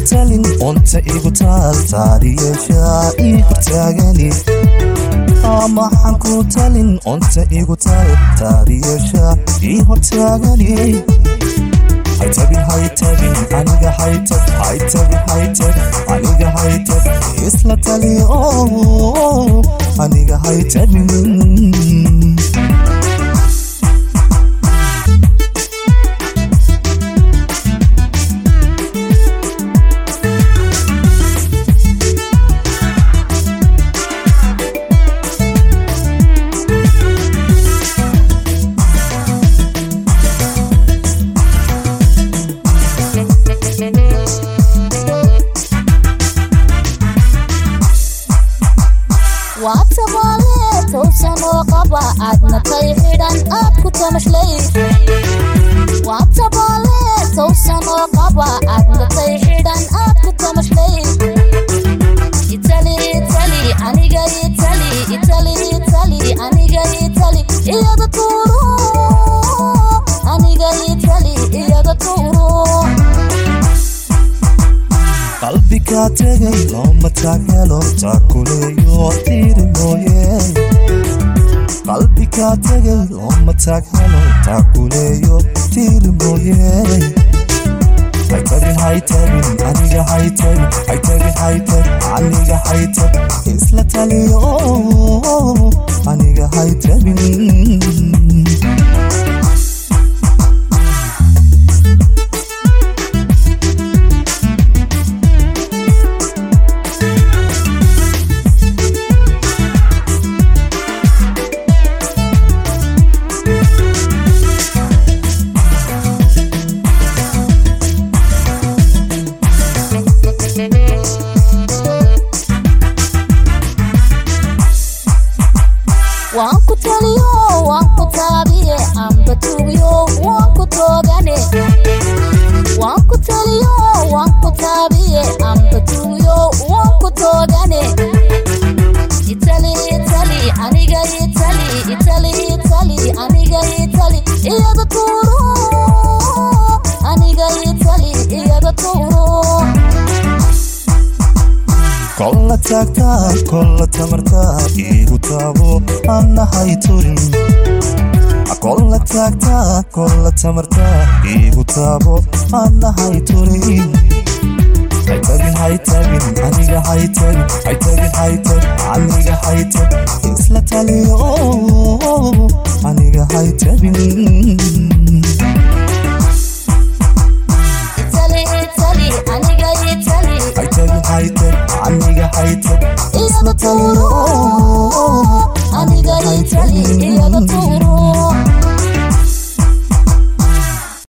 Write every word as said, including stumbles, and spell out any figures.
talin onta igu taal taariyeesha ii hortaagani maxaan ku talin onta igu taal taariyeesha ii hortaagani haytabin haytabin aniga haytab haytabin haytabin aniga haytab isla tali oo aniga haytabin واتبالي توسن وقبا عدنا طيحيدان أبكو تمشلي واتبالي توسن وقبا عدنا طيحيدان أبكو تمشلي إتالي إتالي أنيقا إتالي إتالي إتالي أنيقا إتالي إيادا تورو أنيقا إتالي إيادا تورو qalbi ka tagay looma taagelo taakuleeyo tiri mooye qalbi ka tagay looma taagelo taakuleeyo tiri mooye haytabin haytabin aniga haytabin haytabin haytabin aniga haytabin isla taliyo aniga haytabin وانكو تاليو وانكو تابيه أمبا توغيو وانكو توغاني وانكو تاليو وانكو تابيه أمبا توغيو وانكو توغاني إيطالي إيطالي أنيغا إيطالي إيطالي إيطالي أنيغا إيطالي إيادا تورو أنيغا إيطالي إيادا تورو kolla taagta kolla tamarta igu taabo anna hayturin kolla taagta kolla tamarta igu taabo anna hayturin haytabin haytabin aniga haytabin haytabin haytabin aniga haytabin isla taliyo aniga haytabin إيطالي إيطالي أنيغا إيطالي haytabin haytabin aniga haytabin إيادا تورو أنيغا إيطالي إيادا تورو